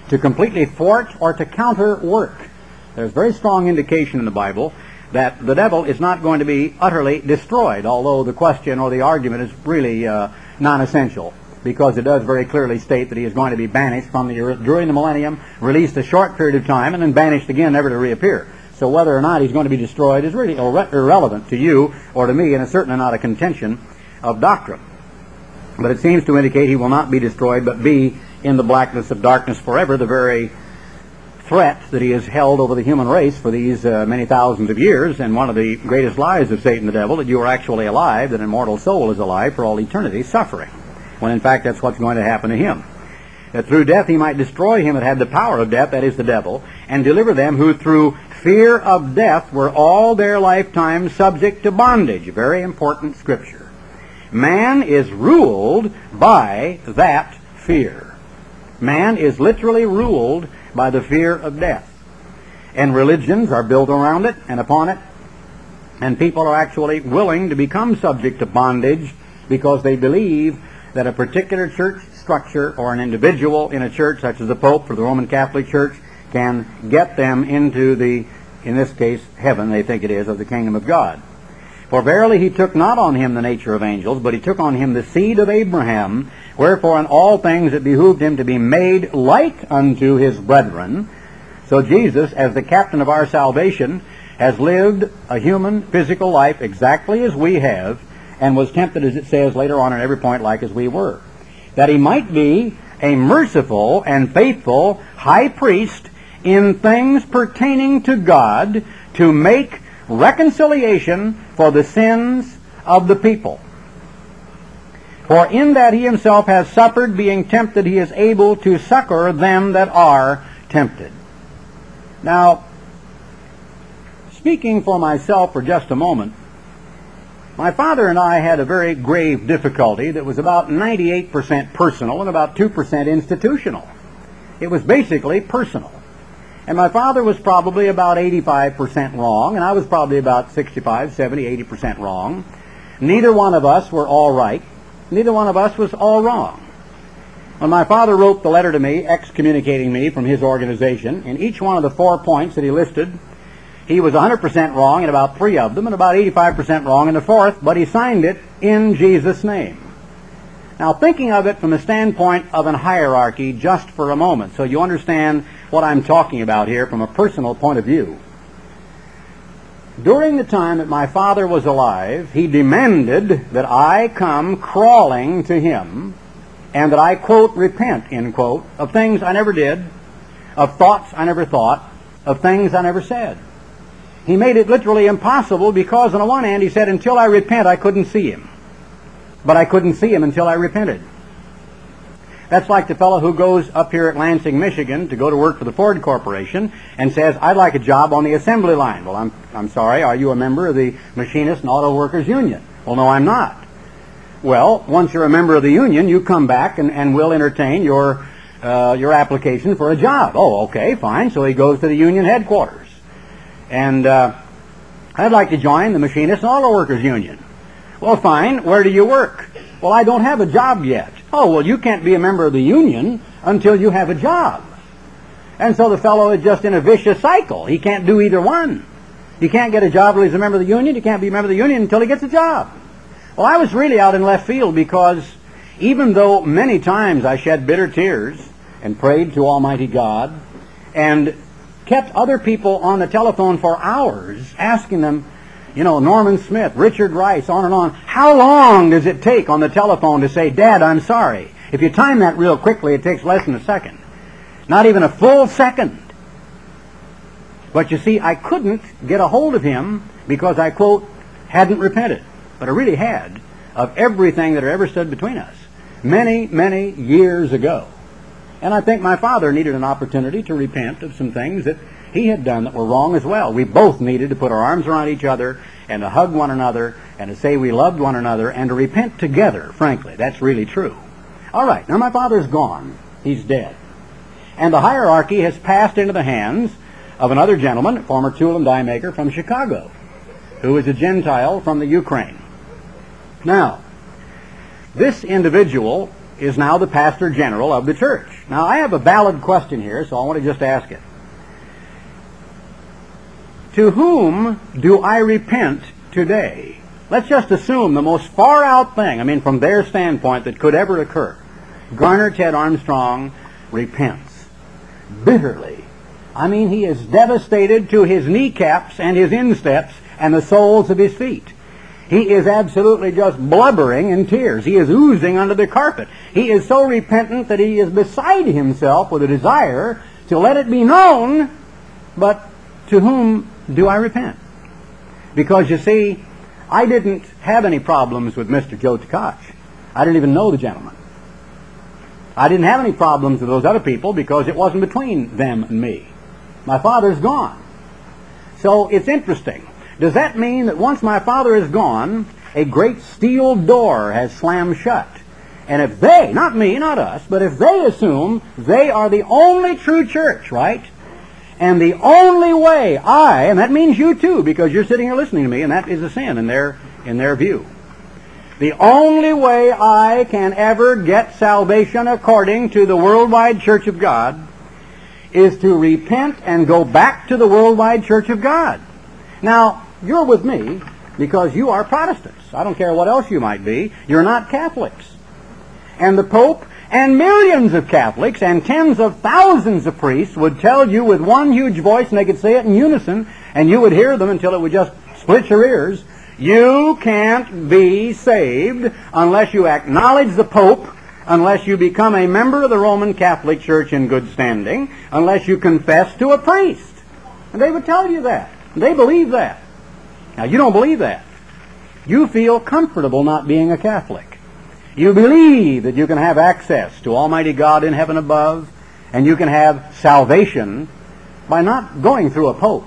to completely thwart or to counter work. There's very strong indication in the Bible that the devil is not going to be utterly destroyed, although the question or the argument is really non-essential, because it does very clearly state that he is going to be banished from the earth during the millennium, released a short period of time, and then banished again, never to reappear. So whether or not he's going to be destroyed is really irrelevant to you or to me, and it's certainly not a contention of doctrine. But it seems to indicate he will not be destroyed, but be in the blackness of darkness forever, the very threat that he has held over the human race for these many thousands of years. And one of the greatest lies of Satan the devil, that you are actually alive, that an immortal soul is alive for all eternity, suffering, when in fact that's what's going to happen to him. That through death he might destroy him that had the power of death, that is the devil, and deliver them who through fear of death were all their lifetime subject to bondage. Very important scripture. Man is ruled by that fear. Man is literally ruled by the fear of death. And religions are built around it and upon it, and people are actually willing to become subject to bondage because they believe that a particular church structure or an individual in a church, such as the Pope for the Roman Catholic Church, can get them into the, in this case, heaven, they think it is, of the kingdom of God. For verily he took not on him the nature of angels, but he took on him the seed of Abraham. Wherefore in all things it behooved him to be made like unto his brethren. So Jesus, as the captain of our salvation, has lived a human physical life exactly as we have, and was tempted, as it says later on in every point, like as we were, that he might be a merciful and faithful high priest in things pertaining to God, to make reconciliation for the sins of the people. For in that he himself has suffered, being tempted, he is able to succor them that are tempted. Now, speaking for myself for just a moment, my father and I had a very grave difficulty that was about 98% personal and about 2% institutional. It was basically personal. And my father was probably about 85% wrong, and I was probably about 65, 70, 80% wrong. Neither one of us were all right. Neither one of us was all wrong. When my father wrote the letter to me, excommunicating me from his organization, in each one of the 4 points that he listed, he was 100% wrong in about 3 of them and about 85% wrong in the 4th, but he signed it in Jesus' name. Now, thinking of it from the standpoint of an hierarchy just for a moment, so you understand what I'm talking about here from a personal point of view. During the time that my father was alive, he demanded that I come crawling to him and that I, quote, repent, end quote, of things I never did, of thoughts I never thought, of things I never said. He made it literally impossible because on the one hand he said, until I repent I couldn't see him. But I couldn't see him until I repented. That's like the fellow who goes up here at Lansing, Michigan to go to work for the Ford Corporation and says, I'd like a job on the assembly line. Well, I'm sorry, are you a member of the Machinists and Auto Workers Union? Well, no, I'm not. Well, once you're a member of the union, you come back and we'll entertain your application for a job. Oh, okay, fine. So he goes to the union headquarters. And I'd like to join the Machinists and Auto Workers Union. Well, fine. Where do you work? Well, I don't have a job yet. Oh, well, you can't be a member of the union until you have a job. And so the fellow is just in a vicious cycle. He can't do either one. He can't get a job until he's a member of the union. He can't be a member of the union until he gets a job. Well, I was really out in left field because even though many times I shed bitter tears and prayed to Almighty God and kept other people on the telephone for hours asking them, you know, Norman Smith, Richard Rice, on and on. How long does it take on the telephone to say, Dad, I'm sorry? If you time that real quickly, it takes less than a second. Not even a full second. But you see, I couldn't get a hold of him because I, quote, hadn't repented. But I really had of everything that had ever stood between us many, many years ago. And I think my father needed an opportunity to repent of some things that he had done that were wrong as well. We both needed to put our arms around each other and to hug one another and to say we loved one another and to repent together, frankly. That's really true. All right, now my father's gone. He's dead. And the hierarchy has passed into the hands of another gentleman, a former tool and die maker from Chicago, who is a Gentile from the Ukraine. Now, this individual is now the pastor general of the church. Now, I have a valid question here, so I want to just ask it. To whom do I repent today? Let's just assume the most far-out thing, I mean, from their standpoint, that could ever occur. Garner Ted Armstrong repents bitterly. I mean, he is devastated to his kneecaps and his insteps and the soles of his feet. He is absolutely just blubbering in tears. He is oozing under the carpet. He is so repentant that he is beside himself with a desire to let it be known, but to whom do I repent? Because, you see, I didn't have any problems with Mr. Joe Tkach. I didn't even know the gentleman. I didn't have any problems with those other people because it wasn't between them and me. My father's gone. So it's interesting. Does that mean that once my father is gone, a great steel door has slammed shut? And if they, not me, not us, but if they assume they are the only true church, right? And the only way and that means you too, because you're sitting here listening to me, and that is a sin in their view. The only way I can ever get salvation according to the worldwide Church of God is to repent and go back to the worldwide Church of God. Now, you're with me because you are Protestants. I don't care what else you might be. You're not Catholics. And the Pope and millions of Catholics and tens of thousands of priests would tell you with one huge voice, and they could say it in unison, and you would hear them until it would just split your ears. You can't be saved unless you acknowledge the Pope, unless you become a member of the Roman Catholic Church in good standing, unless you confess to a priest. And they would tell you that. They believe that. Now, you don't believe that. You feel comfortable not being a Catholic. You believe that you can have access to Almighty God in heaven above, and you can have salvation by not going through a pope.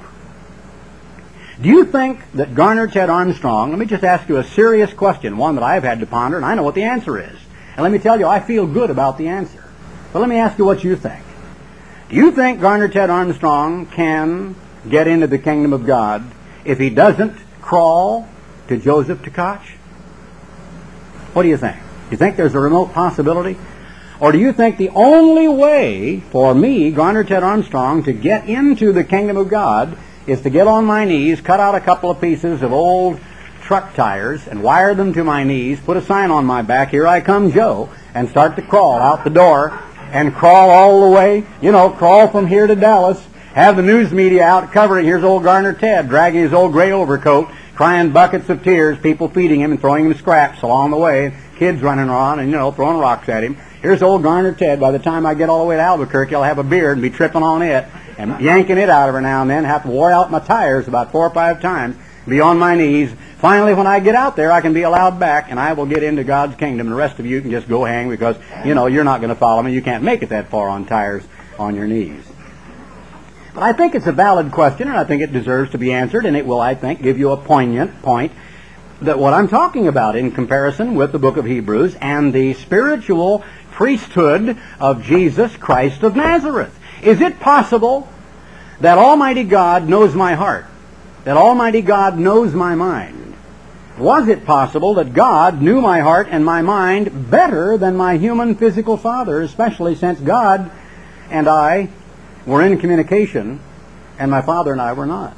Do you think that Garner Ted Armstrong, let me just ask you a serious question, one that I've had to ponder, and I know what the answer is. And let me tell you, I feel good about the answer. But let me ask you what you think. Do you think Garner Ted Armstrong can get into the kingdom of God if he doesn't crawl to Joseph Tkach? What do you think? Do you think there's a remote possibility? Or do you think the only way for me, Garner Ted Armstrong, to get into the kingdom of God is to get on my knees, cut out a couple of pieces of old truck tires and wire them to my knees, put a sign on my back, "Here I come, Joe," and start to crawl out the door and crawl all the way, crawl from here to Dallas, have the news media out covering, here's old Garner Ted dragging his old gray overcoat, crying buckets of tears, people feeding him and throwing him scraps along the way, kids running around and, throwing rocks at him. Here's old Garner Ted. By the time I get all the way to Albuquerque, I'll have a beard and be tripping on it and yanking it out every now and then, have to wear out my tires about 4 or 5 times, be on my knees. Finally, when I get out there, I can be allowed back, and I will get into God's kingdom. And the rest of you can just go hang because, you're not going to follow me. You can't make it that far on tires on your knees. But I think it's a valid question, and I think it deserves to be answered, and it will, I think, give you a poignant point that what I'm talking about in comparison with the book of Hebrews and the spiritual priesthood of Jesus Christ of Nazareth. Is it possible that Almighty God knows my heart? That Almighty God knows my mind? Was it possible that God knew my heart and my mind better than my human physical father, especially since God and I were in communication and my father and I were not?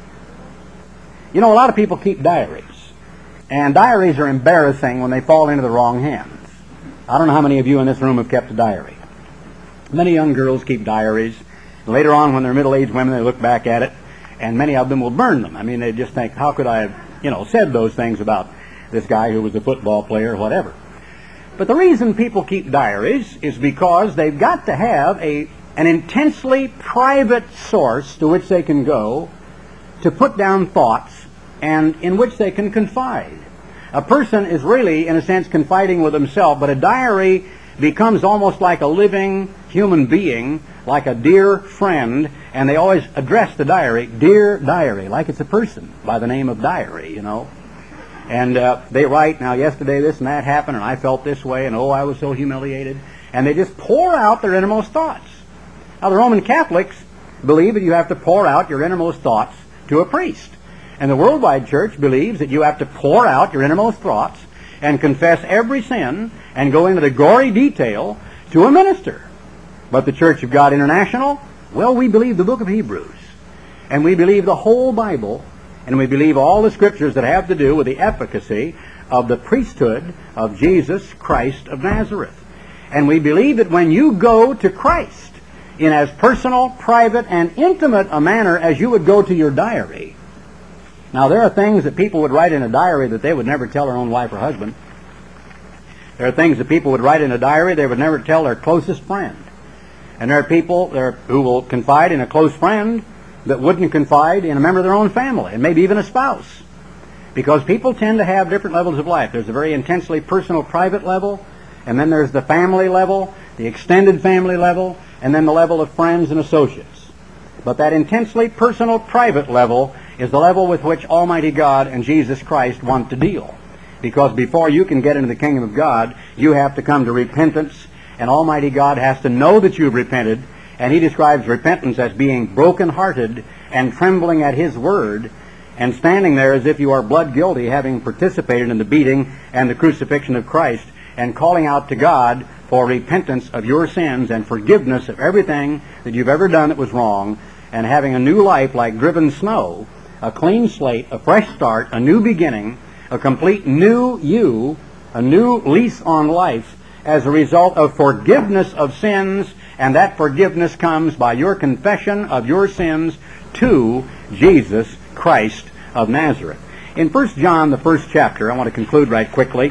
A lot of people keep diaries. And diaries are embarrassing when they fall into the wrong hands. I don't know how many of you in this room have kept a diary. Many young girls keep diaries. Later on, when they're middle-aged women, they look back at it, and many of them will burn them. I mean, they just think, how could I have, said those things about this guy who was a football player or whatever. But the reason people keep diaries is because they've got to have an intensely private source to which they can go to put down thoughts and in which they can confide. A person is really, in a sense, confiding with himself, but a diary becomes almost like a living human being, like a dear friend, and they always address the diary, "Dear Diary," like it's a person by the name of Diary, And they write, "Now yesterday this and that happened, and I felt this way, and oh, I was so humiliated." And they just pour out their innermost thoughts. Now the Roman Catholics believe that you have to pour out your innermost thoughts to a priest. And the worldwide church believes that you have to pour out your innermost thoughts and confess every sin and go into the gory detail to a minister. But the Church of God International, well, we believe the book of Hebrews. And we believe the whole Bible. And we believe all the scriptures that have to do with the efficacy of the priesthood of Jesus Christ of Nazareth. And we believe that when you go to Christ in as personal, private, and intimate a manner as you would go to your diary. Now, there are things that people would write in a diary that they would never tell their own wife or husband. There are things that people would write in a diary they would never tell their closest friend. And there are people who will confide in a close friend that wouldn't confide in a member of their own family, and maybe even a spouse. Because people tend to have different levels of life. There's a very intensely personal, private level, and then there's the family level, the extended family level, and then the level of friends and associates. But that intensely personal, private level is the level with which Almighty God and Jesus Christ want to deal. Because before you can get into the kingdom of God, you have to come to repentance, and Almighty God has to know that you've repented, and He describes repentance as being broken-hearted and trembling at His word, and standing there as if you are blood guilty, having participated in the beating and the crucifixion of Christ, and calling out to God for repentance of your sins and forgiveness of everything that you've ever done that was wrong, and having a new life like driven snow, a clean slate, a fresh start, a new beginning, a complete new you, a new lease on life as a result of forgiveness of sins, and that forgiveness comes by your confession of your sins to Jesus Christ of Nazareth. In 1 John, the first chapter, I want to conclude right quickly.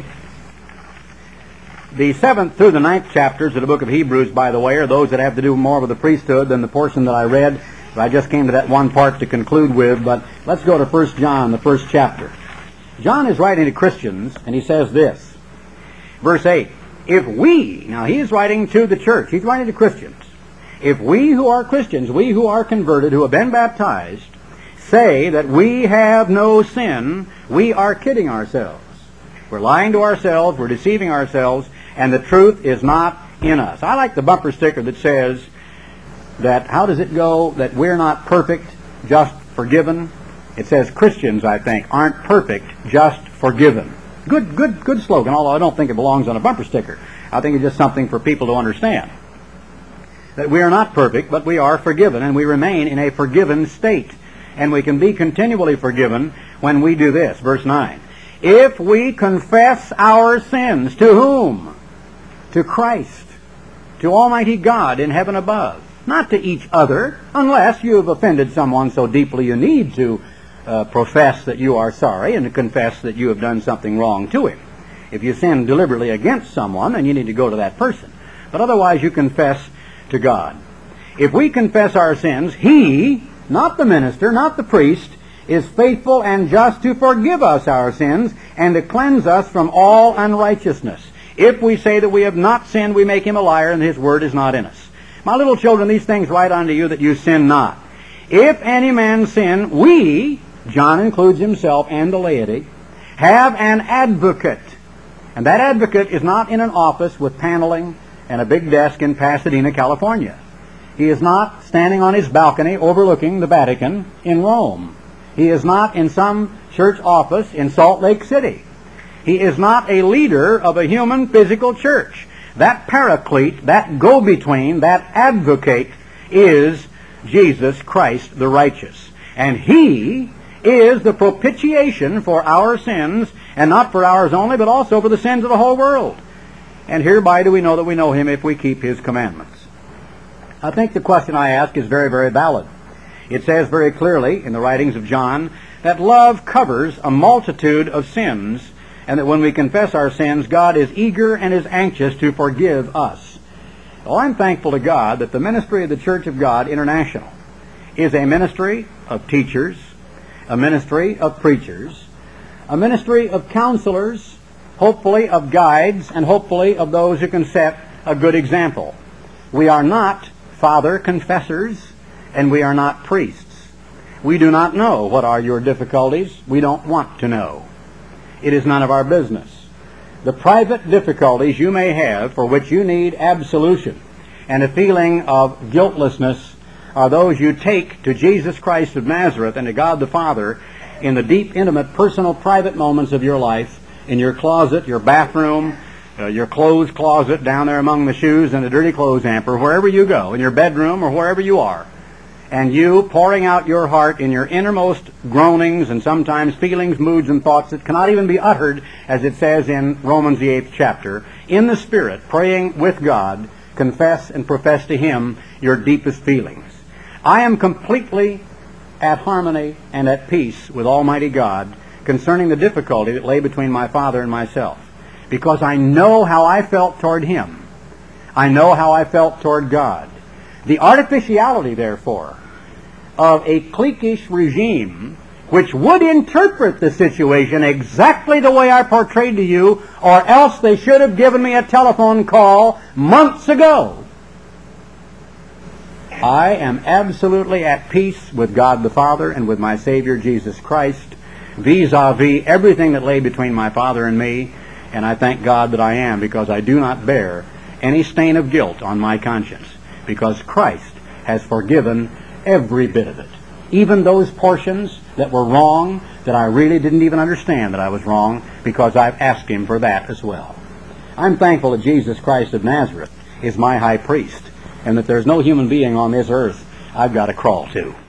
The 7th through the 9th chapters of the book of Hebrews, by the way, are those that have to do more with the priesthood than the portion that I read. I just came to that one part to conclude with, but let's go to 1 John, the first chapter. John is writing to Christians, and he says this, verse 8, if we, now he is writing to the church, he's writing to Christians, if we who are Christians, we who are converted, who have been baptized, say that we have no sin, we are kidding ourselves. We're lying to ourselves, we're deceiving ourselves, and the truth is not in us. I like the bumper sticker that says that, how does it go, that we're not perfect, just forgiven? It says Christians, I think, aren't perfect, just forgiven. Good slogan, although I don't think it belongs on a bumper sticker. I think it's just something for people to understand. That we are not perfect, but we are forgiven, and we remain in a forgiven state. And we can be continually forgiven when we do this. Verse 9. If we confess our sins, to whom? To Christ, to Almighty God in heaven above. Not to each other, unless you have offended someone so deeply you need to profess that you are sorry and to confess that you have done something wrong to him. If you sin deliberately against someone, then you need to go to that person. But otherwise you confess to God. If we confess our sins, He, not the minister, not the priest, is faithful and just to forgive us our sins and to cleanse us from all unrighteousness. If we say that we have not sinned, we make Him a liar, and His word is not in us. My little children, these things write unto you that you sin not. If any man sin, we, John includes himself and the laity, have an advocate. And that advocate is not in an office with paneling and a big desk in Pasadena, California. He is not standing on his balcony overlooking the Vatican in Rome. He is not in some church office in Salt Lake City. He is not a leader of a human physical church. That paraclete, that go-between, that advocate is Jesus Christ the righteous. And He is the propitiation for our sins, and not for ours only, but also for the sins of the whole world. And hereby do we know that we know Him if we keep His commandments. I think the question I ask is very, very valid. It says very clearly in the writings of John that love covers a multitude of sins, and that when we confess our sins, God is eager and is anxious to forgive us. Well, I'm thankful to God that the ministry of the Church of God International is a ministry of teachers, a ministry of preachers, a ministry of counselors, hopefully of guides, and hopefully of those who can set a good example. We are not father confessors, and we are not priests. We do not know what are your difficulties. We don't want to know. It is none of our business. The private difficulties you may have for which you need absolution and a feeling of guiltlessness are those you take to Jesus Christ of Nazareth and to God the Father in the deep, intimate, personal, private moments of your life, in your closet, your bathroom, your clothes closet down there among the shoes and the dirty clothes hamper, wherever you go, in your bedroom or wherever you are, and you pouring out your heart in your innermost groanings and sometimes feelings, moods, and thoughts that cannot even be uttered, as it says in Romans the 8th chapter, in the Spirit, praying with God, confess and profess to Him your deepest feelings. I am completely at harmony and at peace with Almighty God concerning the difficulty that lay between my father and myself, because I know how I felt toward him. I know how I felt toward God. The artificiality, therefore, of a cliquish regime which would interpret the situation exactly the way I portrayed to you, or else they should have given me a telephone call months ago. I am absolutely at peace with God the Father and with my Savior Jesus Christ, vis-a-vis everything that lay between my father and me, and I thank God that I am, because I do not bear any stain of guilt on my conscience, because Christ has forgiven every bit of it, even those portions that were wrong, that I really didn't even understand that I was wrong, because I've asked Him for that as well. I'm thankful that Jesus Christ of Nazareth is my high priest, and that there's no human being on this earth I've got to crawl to.